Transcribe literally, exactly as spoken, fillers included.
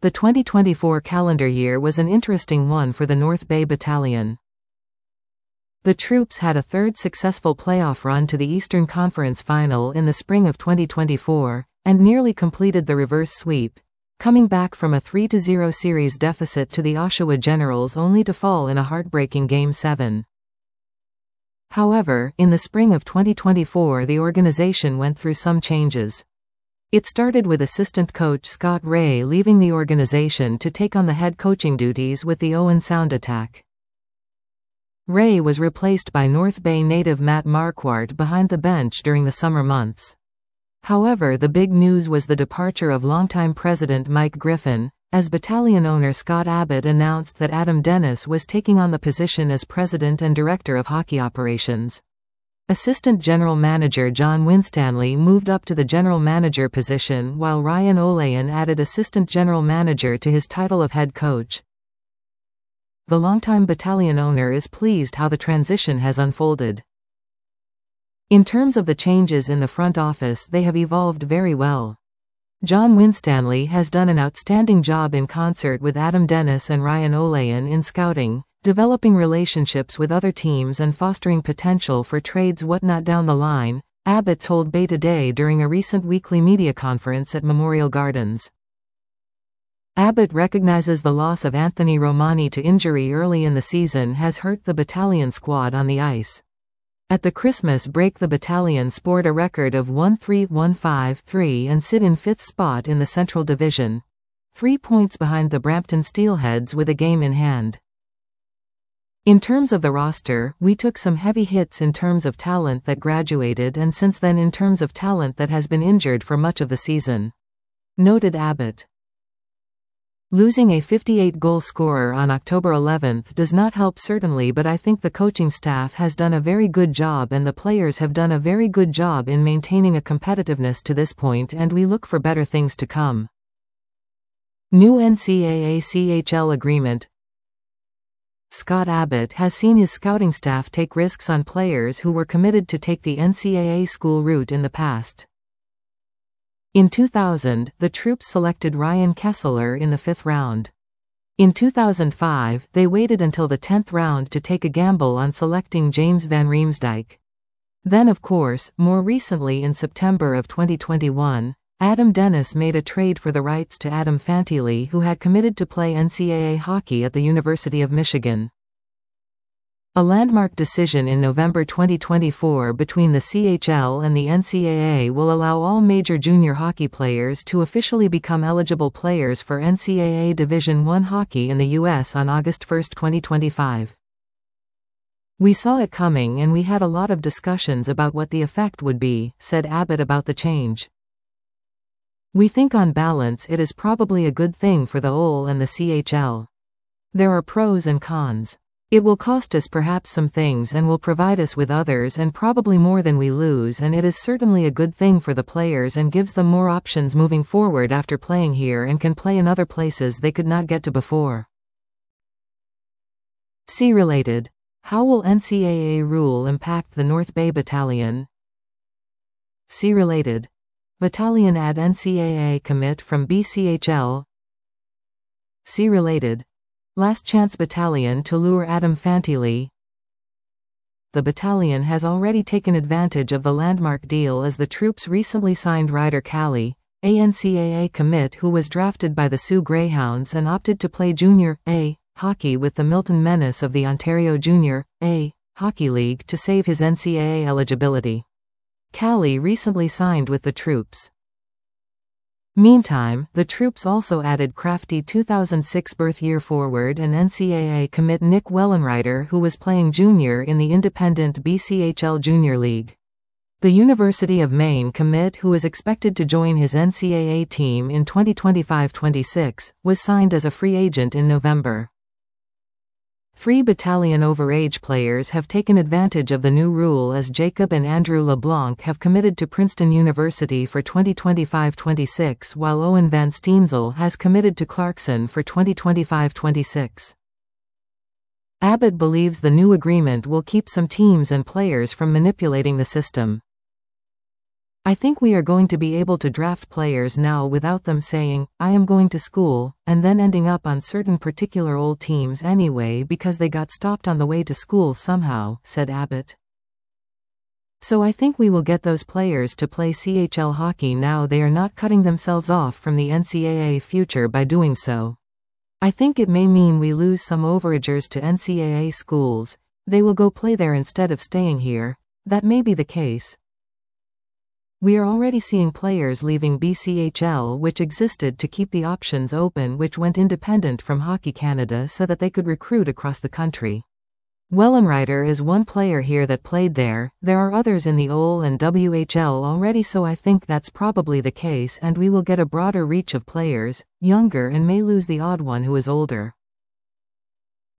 The twenty twenty-four calendar year was an interesting one for the North Bay Battalion. The troops had a third successful playoff run to the Eastern Conference Final in the spring of twenty twenty-four, and nearly completed the reverse sweep, coming back from a three to zero series deficit to the Oshawa Generals only to fall in a heartbreaking Game seven. However, in the spring of twenty twenty-four the organization went through some changes. It started with assistant coach Scott Ray leaving the organization to take on the head coaching duties with the Owen Sound attack. Ray was replaced by North Bay native Matt Marquardt behind the bench during the summer months. However, the big news was the departure of longtime president Mike Griffin, as battalion owner Scott Abbott announced that Adam Dennis was taking on the position as president and director of hockey operations. Assistant General Manager John Winstanley moved up to the General Manager position while Ryan Olayan added Assistant General Manager to his title of head coach. The longtime battalion owner is pleased how the transition has unfolded. In terms of the changes in the front office, they have evolved very well. John Winstanley has done an outstanding job in concert with Adam Dennis and Ryan Olayan in scouting, developing relationships with other teams and fostering potential for trades whatnot down the line, Abbott told Bay Today during a recent weekly media conference at Memorial Gardens. Abbott recognizes the loss of Anthony Romani to injury early in the season has hurt the battalion squad on the ice. At the Christmas break the battalion scored a record of one three one five three and sit in fifth spot in the Central Division, three points behind the Brampton Steelheads with a game in hand. In terms of the roster, we took some heavy hits in terms of talent that graduated and since then in terms of talent that has been injured for much of the season, noted Abbott. Losing a fifty-eight goal scorer on October eleventh does not help certainly, but I think the coaching staff has done a very good job and the players have done a very good job in maintaining a competitiveness to this point and we look for better things to come. New N C A A C H L agreement. Scott Abbott has seen his scouting staff take risks on players who were committed to take the N C A A school route in the past. In two thousand, the troops selected Ryan Kesler in the fifth round. In two thousand five, they waited until the tenth round to take a gamble on selecting James Van Riemsdyk. Then of course, more recently in September of twenty twenty-one, Adam Dennis made a trade for the rights to Adam Fantilli, who had committed to play N C A A hockey at the University of Michigan. A landmark decision in November twenty twenty-four between the C H L and the N C A A will allow all major junior hockey players to officially become eligible players for N C A A Division one hockey in the U S on August first twenty twenty-five. We saw it coming and we had a lot of discussions about what the effect would be, said Abbott about the change. We think on balance it is probably a good thing for the O L and the C H L. There are pros and cons. It will cost us perhaps some things and will provide us with others and probably more than we lose, and it is certainly a good thing for the players and gives them more options moving forward after playing here and can play in other places they could not get to before. See related. How will N C A A rule impact the North Bay Battalion? See related. Battalion add N C A A commit from B C H L. See related. Last chance battalion to lure Adam Fantilli. The battalion has already taken advantage of the landmark deal as the troops recently signed Ryder Cali, a N C A A commit who was drafted by the Sioux Greyhounds and opted to play Junior A hockey with the Milton Menace of the Ontario Junior A Hockey League to save his N C A A eligibility. Cali recently signed with the troops. Meantime, the troops also added crafty two thousand six birth year forward and N C A A commit Nick Wellenreiter, who was playing junior in the independent B C H L Junior League. The University of Maine commit, who is expected to join his N C A A team in twenty twenty-five twenty-six, was signed as a free agent in November. Three battalion overage players have taken advantage of the new rule as Jacob and Andrew LeBlanc have committed to Princeton University for twenty twenty-five twenty-six while Owen Van Steensel has committed to Clarkson for twenty twenty-five twenty-six. Abbott believes the new agreement will keep some teams and players from manipulating the system. I think we are going to be able to draft players now without them saying, I am going to school, and then ending up on certain particular old teams anyway because they got stopped on the way to school somehow, said Abbott. So I think we will get those players to play C H L hockey now. They are not cutting themselves off from the N C double A future by doing so. I think it may mean we lose some overagers to N C double A schools. They will go play there instead of staying here. That may be the case. We are already seeing players leaving B C H L, which existed to keep the options open, which went independent from Hockey Canada so that they could recruit across the country. Wellenreiter is one player here that played there. There are others in the O L and W H L already, so I think that's probably the case, and we will get a broader reach of players, younger, and may lose the odd one who is older.